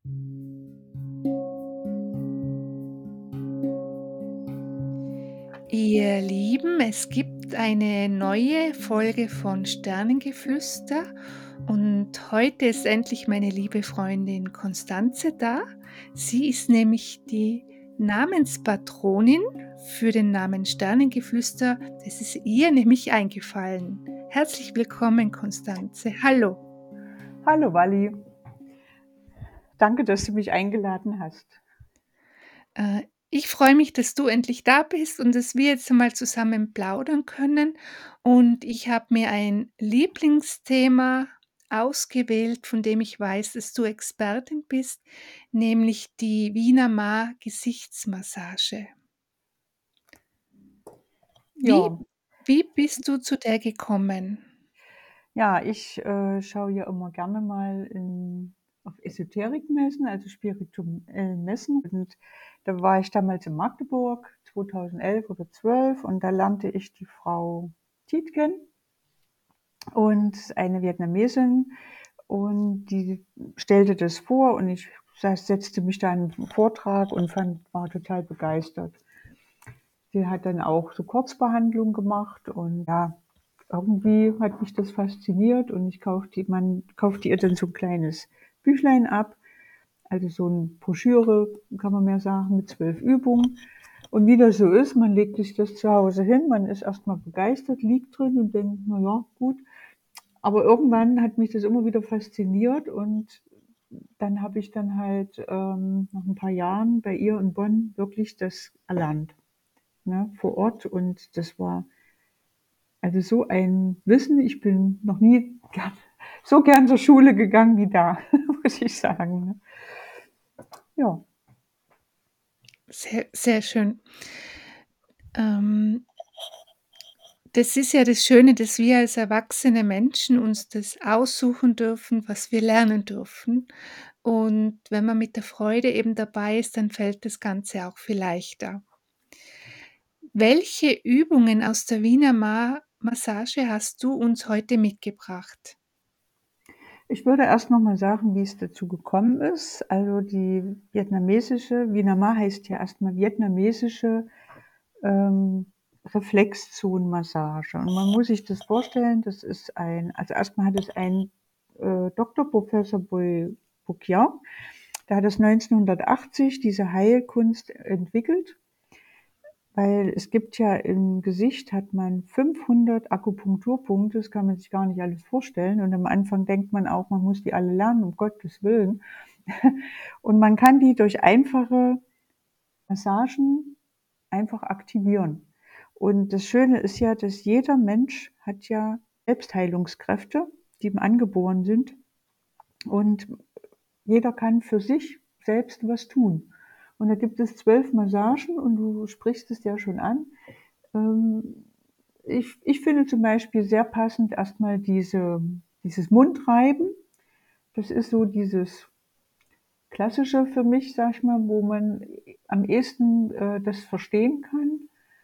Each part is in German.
Ihr Lieben, es gibt eine neue Folge von Sternengeflüster und heute ist endlich meine liebe Freundin Constanze da. Sie ist nämlich die Namenspatronin für den Namen Sternengeflüster. Das ist ihr nämlich eingefallen. Herzlich willkommen, Constanze. Hallo. Hallo Wally, danke, dass du mich eingeladen hast. Äh, Ich freue mich, dass du endlich da bist und dass wir jetzt mal zusammen plaudern können. Und ich habe mir ein Lieblingsthema ausgewählt, von dem ich weiß, dass du Expertin bist, nämlich die Wiener Maar Gesichtsmassage. Wie, Ja, wie bist du zu der gekommen? ja, ich schaue ja immer gerne mal auf Esoterikmessen, also spirituellen Messen. Und da war ich damals in Magdeburg, 2011 oder 12, und da lernte ich die Frau Tiet kennen und eine Vietnamesin, und die stellte das vor und ich setzte mich da in den Vortrag und war total begeistert. Die hat dann auch so Kurzbehandlung gemacht und ja, irgendwie hat mich das fasziniert und man kaufte ihr dann so ein kleines Büchlein ab, also so eine Broschüre, kann man mehr sagen, mit 12 Übungen. Und wie das so ist, man legt sich das zu Hause hin, man ist erstmal begeistert, liegt drin und denkt, na ja, gut. Aber irgendwann hat mich das immer wieder fasziniert und dann habe ich dann halt nach ein paar Jahren bei ihr in Bonn wirklich das erlernt, ne, vor Ort. Und das war also so ein Wissen. Ich bin noch nie so gern zur Schule gegangen wie da, muss ich sagen. Ne? Ja, Sehr, sehr schön. Ähm, Das ist ja das Schöne, dass wir als erwachsene Menschen uns das aussuchen dürfen, was wir lernen dürfen. Und wenn man mit der Freude eben dabei ist, dann fällt das Ganze auch viel leichter. Welche Übungen aus der Wiener Massage hast du uns heute mitgebracht? ich würde erst noch mal sagen, wie es dazu gekommen ist. Also die vietnamesische, Vinama heißt ja erstmal vietnamesische ähm, Reflexzonenmassage. Und man muss sich das vorstellen, das ist also erstmal hat es ein Dr. Professor Bouquiat, der hat es 1980 diese Heilkunst entwickelt. Weil es gibt ja im Gesicht hat man 500 Akupunkturpunkte, das kann man sich gar nicht alles vorstellen. Und am Anfang denkt man auch, man muss die alle lernen, um Gottes Willen. Und man kann die durch einfache Massagen einfach aktivieren. Und das Schöne ist ja, dass jeder Mensch hat ja Selbstheilungskräfte, die ihm angeboren sind. Und jeder kann für sich selbst was tun. Und da gibt es 12 Massagen und du sprichst es ja schon an. Ähm, ich finde zum Beispiel sehr passend erstmal dieses Mundreiben. Das ist so dieses Klassische für mich, sag ich mal, wo man am ehesten das verstehen kann,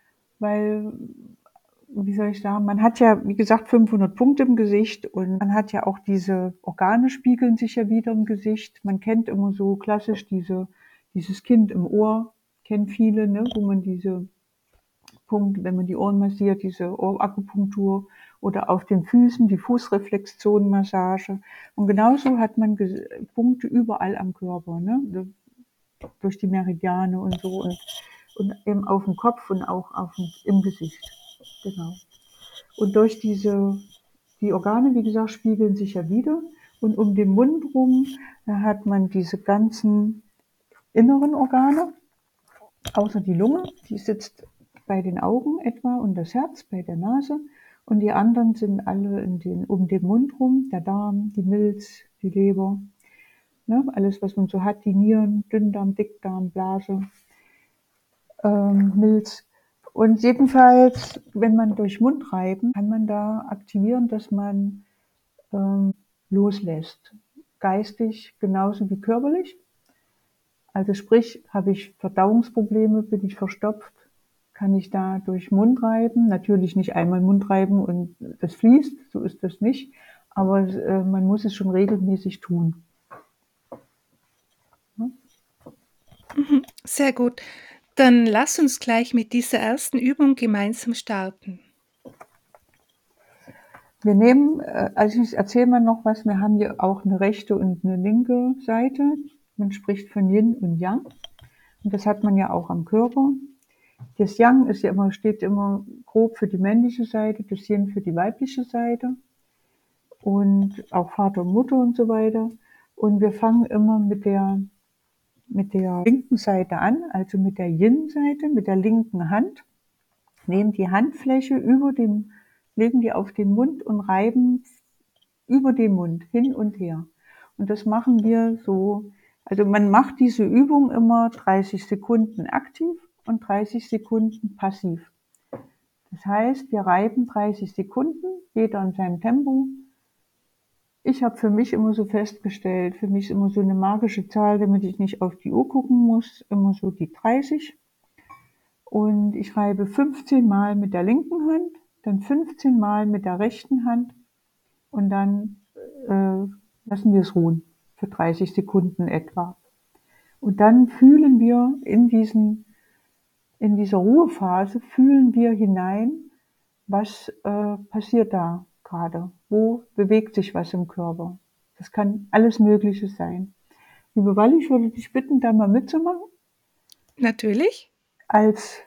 weil, wie soll ich sagen, man hat ja, wie gesagt, 500 Punkte im Gesicht und man hat ja auch diese Organe spiegeln sich ja wieder im Gesicht. Man kennt immer so klassisch dieses Kind im Ohr, kennen viele, ne, wo man diese Punkt, wenn man die Ohren massiert, diese Ohrakupunktur oder auf den Füßen, die Fußreflexzonenmassage. Und genauso hat man Punkte überall am Körper, ne? Durch die Meridiane und so und eben auf dem Kopf und auch im Gesicht. Genau. Und durch die Organe, wie gesagt, spiegeln sich ja wieder. Und um den Mund rum, da hat man diese ganzen inneren Organe, außer die Lunge, die sitzt bei den Augen etwa und das Herz bei der Nase. Und die anderen sind alle um den Mund rum, der Darm, die Milz, die Leber, ne, alles, was man so hat, die Nieren, Dünndarm, Dickdarm, Blase, Milz. Und jedenfalls, wenn man durch Mundreiben, kann man da aktivieren, dass man loslässt. Geistig genauso wie körperlich. Also sprich, habe ich Verdauungsprobleme, bin ich verstopft, kann ich da durch Mund reiben. Natürlich nicht einmal Mund reiben und das fließt, so ist das nicht. Aber man muss es schon regelmäßig tun. Sehr gut. Dann lass uns gleich mit dieser ersten Übung gemeinsam starten. Wir nehmen, also ich erzähle mal noch was, wir haben hier auch eine rechte und eine linke Seite. Man spricht von Yin und Yang. Und das hat man ja auch am Körper. Das Yang ist ja immer, steht immer grob für die männliche Seite, das Yin für die weibliche Seite. Und auch Vater und Mutter und so weiter. Und wir fangen immer mit der linken Seite an, also mit der Yin-Seite, mit der linken Hand, nehmen die Handfläche legen die auf den Mund und reiben über den Mund hin und her. Und das machen wir so, also man macht diese Übung immer 30 Sekunden aktiv und 30 Sekunden passiv. Das heißt, wir reiben 30 Sekunden, jeder in seinem Tempo. Ich habe für mich immer so festgestellt, für mich ist immer so eine magische Zahl, damit ich nicht auf die Uhr gucken muss, immer so die 30. Und ich reibe 15 Mal mit der linken Hand, dann 15 Mal mit der rechten Hand und dann lassen wir es ruhen für 30 Sekunden etwa. Und dann fühlen wir in dieser Ruhephase, fühlen wir hinein, was passiert da gerade, wo bewegt sich was im Körper. Das kann alles Mögliche sein. Liebe Walli, ich würde dich bitten, da mal mitzumachen, Natürlich. als,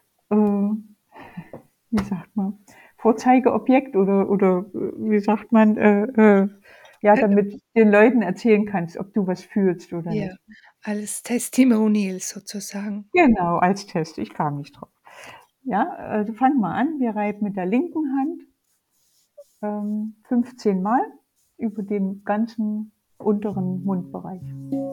wie sagt man, Vorzeigeobjekt oder wie sagt man, ja, Äh, damit du den Leuten erzählen kannst, ob du was fühlst oder ja, nicht. als Testimonial sozusagen. Genau, als Test. Ich kam nicht drauf. Ja, also fangen wir an. Wir reiben mit der linken Hand 15 Mal über den ganzen unteren Mundbereich.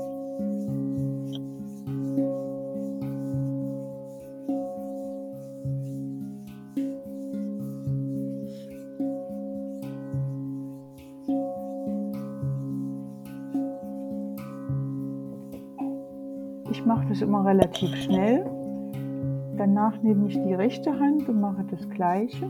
Ich mache das immer relativ schnell. Danach nehme ich die rechte Hand und mache das Gleiche.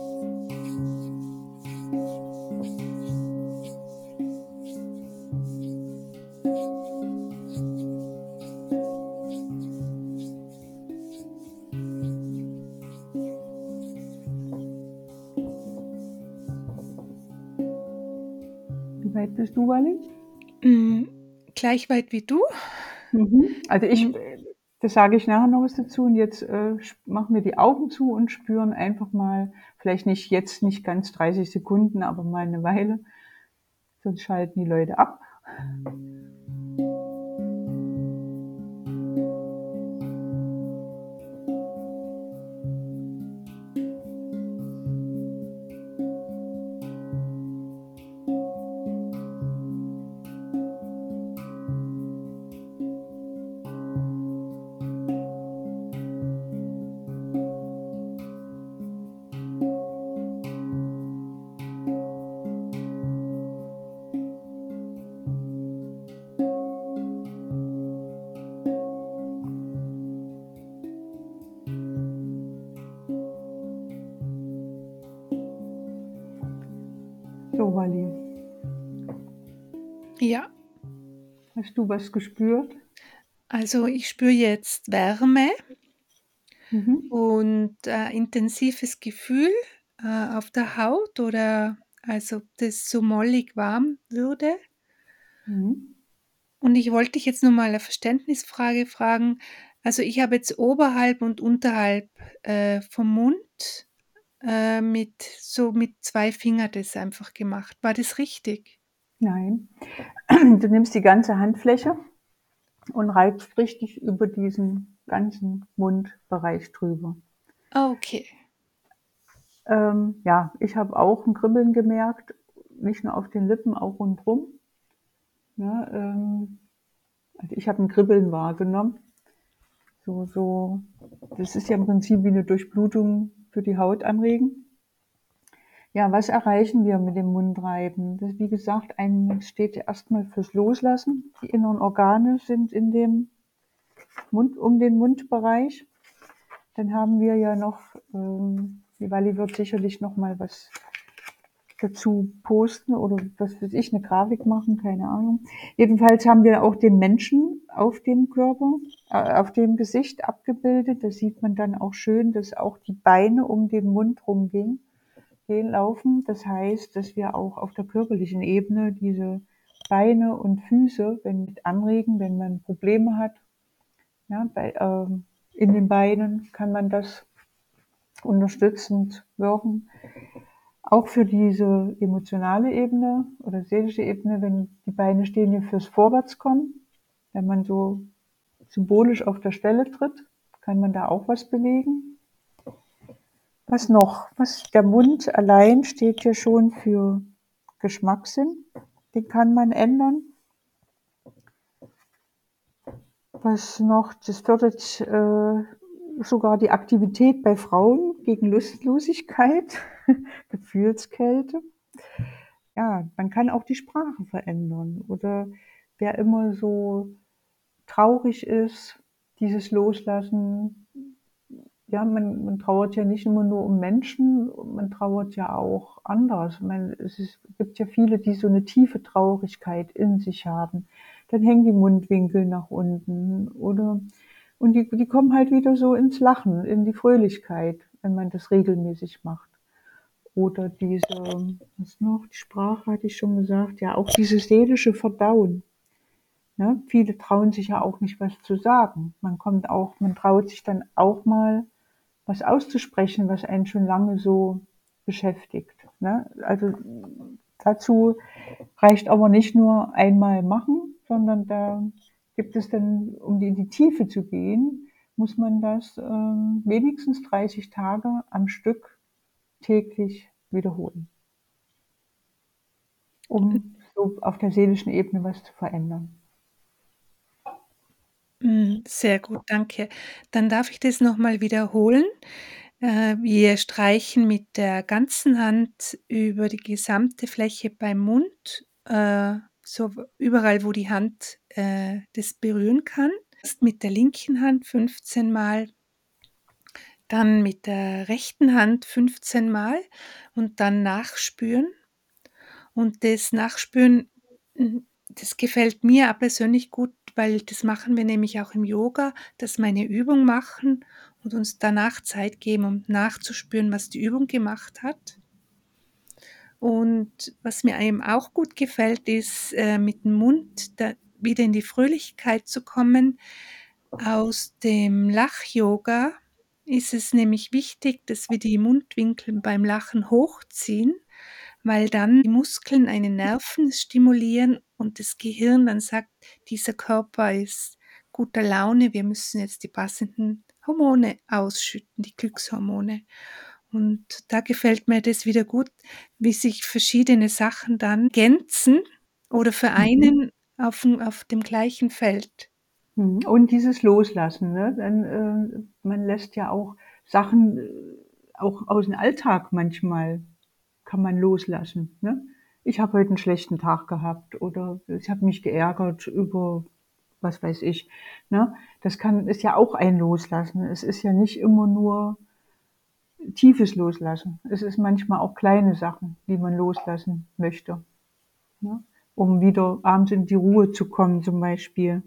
Wie weit bist du, Wally? Hm, gleich weit wie du. Also Hm, das sage ich nachher noch was dazu. Und jetzt machen wir die Augen zu und spüren einfach mal, vielleicht nicht jetzt, nicht ganz 30 Sekunden, aber mal eine Weile. Sonst schalten die Leute ab. So, Wally, ja, hast du was gespürt? also ich spüre jetzt Wärme Mhm. und, intensives Gefühl, auf der Haut oder als ob das so mollig warm würde. Mhm. Und ich wollte dich jetzt nur mal 'ne Verständnisfrage fragen. Also, ich habe jetzt oberhalb und unterhalb, vom Mund, mit 2 Finger das einfach gemacht. War das richtig? Nein. Du nimmst die ganze Handfläche und reibst richtig über diesen ganzen Mundbereich drüber. Ah, okay. Ja, ich habe auch ein Kribbeln gemerkt, nicht nur auf den Lippen, auch rundrum. Ne, also ich habe ein Kribbeln wahrgenommen. So, das ist ja im Prinzip wie eine Durchblutung für die Haut anregen. Ja, was erreichen wir mit dem Mundreiben? Das, wie gesagt, steht ja erstmal fürs Loslassen. Die inneren Organe sind in dem Mund, um den Mundbereich. Dann haben wir ja noch, die Wally wird sicherlich noch mal was dazu posten oder was weiß ich, eine Grafik machen, keine Ahnung. Jedenfalls haben wir auch den Menschen auf dem Körper, auf dem Gesicht abgebildet. Da sieht man dann auch schön, dass auch die Beine um den Mund rumgehen, laufen. Das heißt, dass wir auch auf der körperlichen Ebene diese Beine und Füße mit anregen, wenn man Probleme hat. Ja, in den Beinen kann man das unterstützend wirken. Auch für diese emotionale Ebene oder seelische Ebene, wenn die Beine stehen hier fürs Vorwärtskommen, wenn man so symbolisch auf der Stelle tritt, kann man da auch was bewegen. Was noch? Der Mund allein steht ja schon für Geschmackssinn. Den kann man ändern. Was noch? Das fördert sogar die Aktivität bei Frauen gegen Lustlosigkeit, Gefühlskälte. Ja, man kann auch die Sprache verändern. Oder wer immer so traurig ist, dieses Loslassen. Ja, man trauert ja nicht immer nur um Menschen, man trauert ja auch anders. Gibt ja viele, die so eine tiefe Traurigkeit in sich haben. Dann hängen die Mundwinkel nach unten und die kommen halt wieder so ins Lachen, in die Fröhlichkeit, wenn man das regelmäßig macht. Oder was noch, die Sprache hatte ich schon gesagt, ja, auch dieses seelische Verdauen. Ne? Viele trauen sich ja auch nicht, was zu sagen. Man traut sich dann auch mal was auszusprechen, was einen schon lange so beschäftigt. Ne? Also dazu reicht aber nicht nur einmal machen, sondern da gibt es dann, um in die Tiefe zu gehen, muss man das wenigstens 30 Tage am Stück täglich wiederholen, um so auf der seelischen Ebene was zu verändern. Sehr gut, danke. Dann darf ich das noch mal wiederholen. Wir streichen mit der ganzen Hand über die gesamte Fläche beim Mund, so überall, wo die Hand, das berühren kann. Erst mit der linken Hand 15 Mal, dann mit der rechten Hand 15 Mal und dann nachspüren. Und das Nachspüren, das gefällt mir auch persönlich gut, weil das machen wir nämlich auch im Yoga, dass wir eine Übung machen und uns danach Zeit geben, um nachzuspüren, was die Übung gemacht hat. Und was mir eben auch gut gefällt, ist, mit dem Mund da wieder in die Fröhlichkeit zu kommen. Aus dem Lach-Yoga ist es nämlich wichtig, dass wir die Mundwinkel beim Lachen hochziehen, weil dann die Muskeln einen Nerven stimulieren und das Gehirn dann sagt: „Dieser Körper ist guter Laune, wir müssen jetzt die passenden Hormone ausschütten, die Glückshormone.“ Und da gefällt mir das wieder gut, wie sich verschiedene Sachen dann ergänzen oder Mhm. vereinen auf dem gleichen Feld. Und dieses Loslassen, ne? Man lässt ja auch Sachen, auch aus dem Alltag manchmal kann man loslassen, ne? Ich habe heute einen schlechten Tag gehabt oder ich habe mich geärgert über was weiß ich, ne? Ist ja auch ein Loslassen. Es ist ja nicht immer nur tiefes Loslassen. Es ist manchmal auch kleine Sachen, die man loslassen möchte, ne? Um wieder abends in die Ruhe zu kommen zum Beispiel.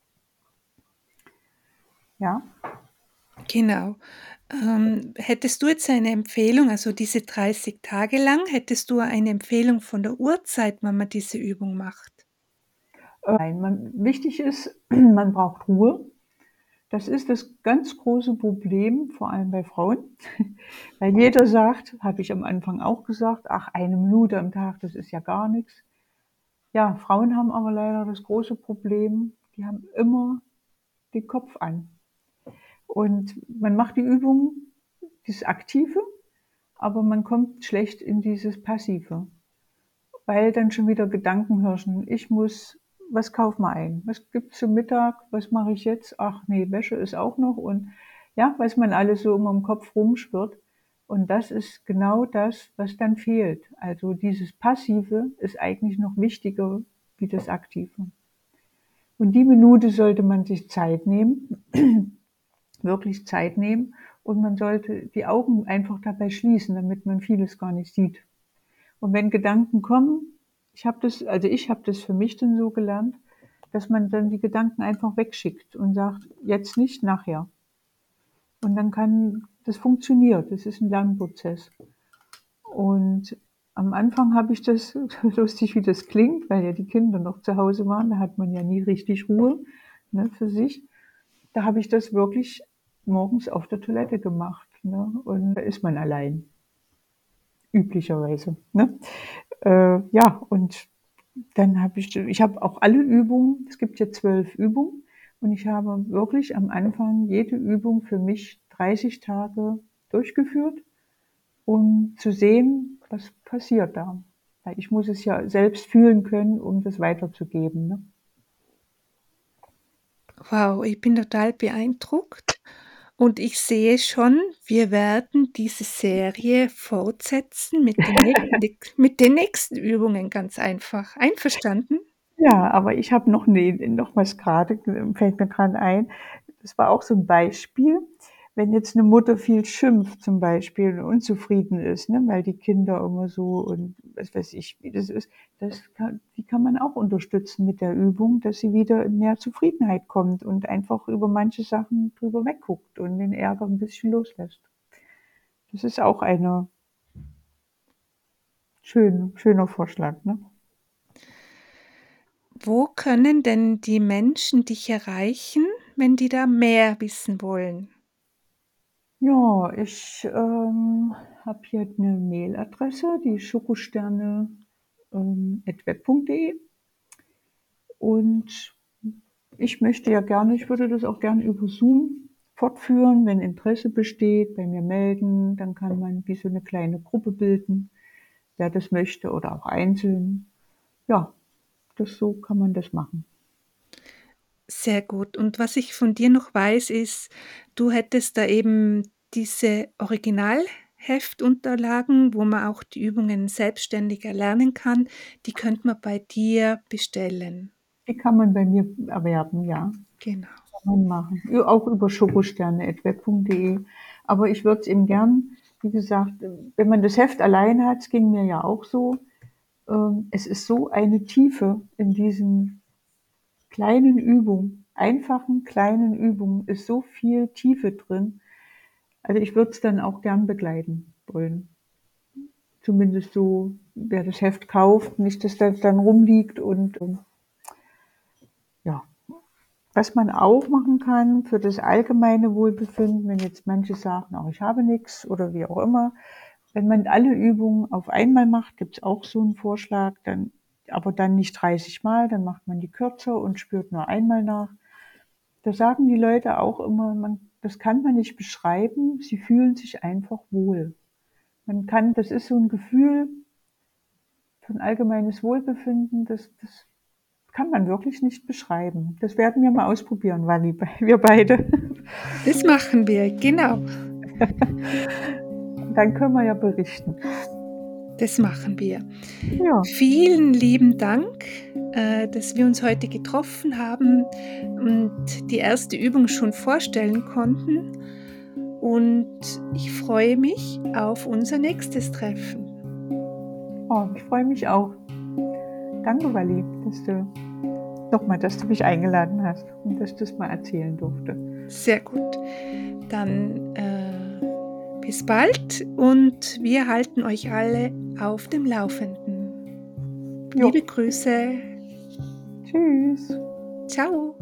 Ja. Genau. Hättest du jetzt eine Empfehlung, also diese 30 Tage lang, hättest du eine Empfehlung von der Uhrzeit, wann man diese Übung macht? Nein, wichtig ist, man braucht Ruhe. Das ist das ganz große Problem, vor allem bei Frauen, weil jeder sagt, habe ich am Anfang auch gesagt, ach, 1 Minute am Tag, das ist ja gar nichts. Ja, Frauen haben aber leider das große Problem, die haben immer den Kopf an. Und man macht die Übung, dieses Aktive, aber man kommt schlecht in dieses Passive, weil dann schon wieder Gedanken hirschen. Was kauf mal ein? Was gibt's zum Mittag? Was mache ich jetzt? Ach nee, Wäsche ist auch noch und ja, was man alles so immer im Kopf rumschwirrt. Und das ist genau das, was dann fehlt. Also dieses Passive ist eigentlich noch wichtiger wie das Aktive. Und die Minute sollte man sich Zeit nehmen, wirklich Zeit nehmen. Und man sollte die Augen einfach dabei schließen, damit man vieles gar nicht sieht. Und wenn Gedanken kommen, ich habe das für mich dann so gelernt, dass man dann die Gedanken einfach wegschickt und sagt, jetzt nicht, nachher. Und dann kann das funktioniert. Das ist ein Lernprozess. Und am Anfang habe ich das, lustig wie das klingt, weil ja die Kinder noch zu Hause waren, da hat man ja nie richtig Ruhe, ne, für sich. Da habe ich das wirklich morgens auf der Toilette gemacht, ne? Und da ist man allein, üblicherweise, ne? Ja, und dann habe ich habe auch alle Übungen, es gibt ja 12 Übungen, und ich habe wirklich am Anfang jede Übung für mich 30 Tage durchgeführt, um zu sehen, was passiert da. Weil ich muss es ja selbst fühlen können, um das weiterzugeben, ne? Wow, ich bin total beeindruckt und ich sehe schon, wir werden diese Serie fortsetzen mit den nächsten Übungen ganz einfach. Einverstanden? Ja, aber ich habe noch was gerade, fällt mir gerade ein. Das war auch so ein Beispiel, wenn jetzt eine Mutter viel schimpft zum Beispiel und unzufrieden ist, ne, weil die Kinder immer so und was weiß ich, wie das ist, die kann man auch unterstützen mit der Übung, dass sie wieder in mehr Zufriedenheit kommt und einfach über manche Sachen drüber wegguckt und den Ärger ein bisschen loslässt. Das ist auch eine schöner Vorschlag, ne? Wo können denn die Menschen dich erreichen, wenn die da mehr wissen wollen? Ja, ich, habe hier eine Mailadresse, die schokosterne, @web.de, und ich würde das auch gerne über Zoom fortführen. Wenn Interesse besteht, bei mir melden, dann kann man wie so eine kleine Gruppe bilden, wer das möchte, oder auch einzeln. Ja, so kann man das machen. Sehr gut. Und was ich von dir noch weiß, ist, du hättest da eben diese Originalheftunterlagen, wo man auch die Übungen selbstständig erlernen kann, die könnte man bei dir bestellen. Die kann man bei mir erwerben, ja. Genau. Kann man machen. Auch über schokosterne@web.de. Aber ich würde es eben gern, wie gesagt, wenn man das Heft allein hat, es ging mir ja auch so, es ist so eine Tiefe in diesen kleinen Übungen, einfachen kleinen Übungen, ist so viel Tiefe drin. Also ich würde es dann auch gern begleiten wollen. Zumindest so, wer das Heft kauft, nicht, dass das dann rumliegt und ja. Was man auch machen kann für das allgemeine Wohlbefinden, wenn jetzt manche sagen, auch ich habe nichts oder wie auch immer, wenn man alle Übungen auf einmal macht, gibt es auch so einen Vorschlag, aber dann nicht 30 Mal, dann macht man die kürzer und spürt nur einmal nach. Da sagen die Leute auch immer, das kann man nicht beschreiben, sie fühlen sich einfach wohl. Das ist so ein Gefühl von allgemeines Wohlbefinden, das kann man wirklich nicht beschreiben. Das werden wir mal ausprobieren, Wally, wir beide. Das machen wir, genau. Dann können wir ja berichten. Das machen wir. Ja, Vielen lieben Dank, dass wir uns heute getroffen haben und die erste Übung schon vorstellen konnten. Und ich freue mich auf unser nächstes Treffen. oh, ich freue mich auch. Danke, Wally, dass du mich eingeladen hast und dass ich das mal erzählen durfte. Sehr gut. Dann bis bald und wir halten euch alle auf dem Laufenden. Jo, Liebe Grüße. tschüss. Ciao.